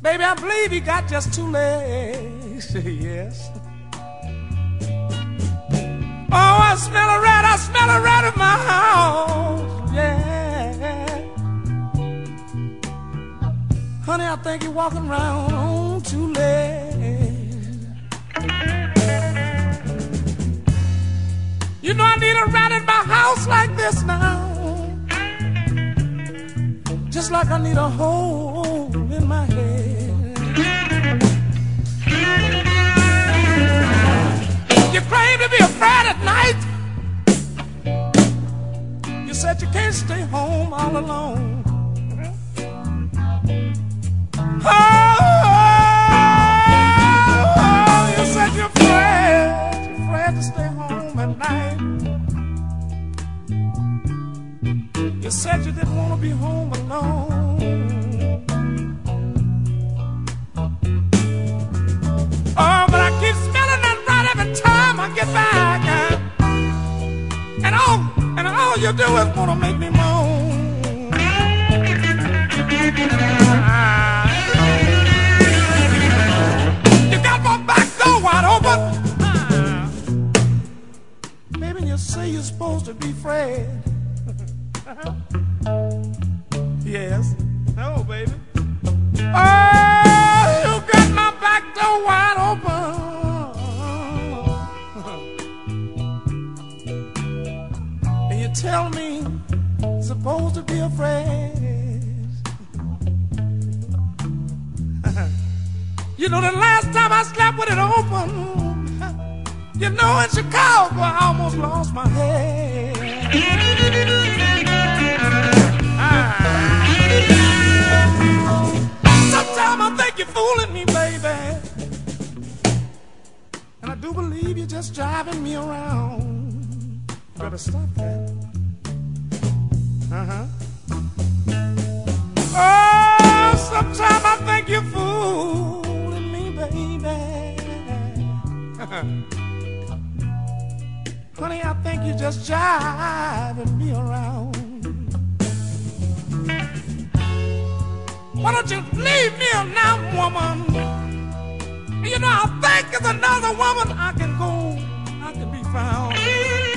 Baby, I believe he got just two legs. Yes. Oh, I smell a rat in my house. Yeah. Honey, I think you're walking around on two legs. You know I need a rat in my house like this now. Just like I need a hole in my head. You claim to be afraid at night. You said you can't stay home all alone. Oh, you said you're afraid to stay home at night. You said you didn't want to be home alone. Oh, but I keep smelling that rat every time I get back. And all you do is want to make me moan. You got my back door wide open. Baby, you say you're supposed to be Fred. Yes. Oh, baby. Oh, you got my back door wide open. And you tell me you're supposed to be afraid. You know the last time I slept with it open, you know in Chicago I almost lost my head. Sometimes I think you're fooling me, baby, and I do believe you're just driving me around. You better stop that. Oh, sometimes I think you're fooling me, baby. Honey, I think you're just driving me around. Why don't you leave me alone, woman? You know, I think there's another woman I can be found.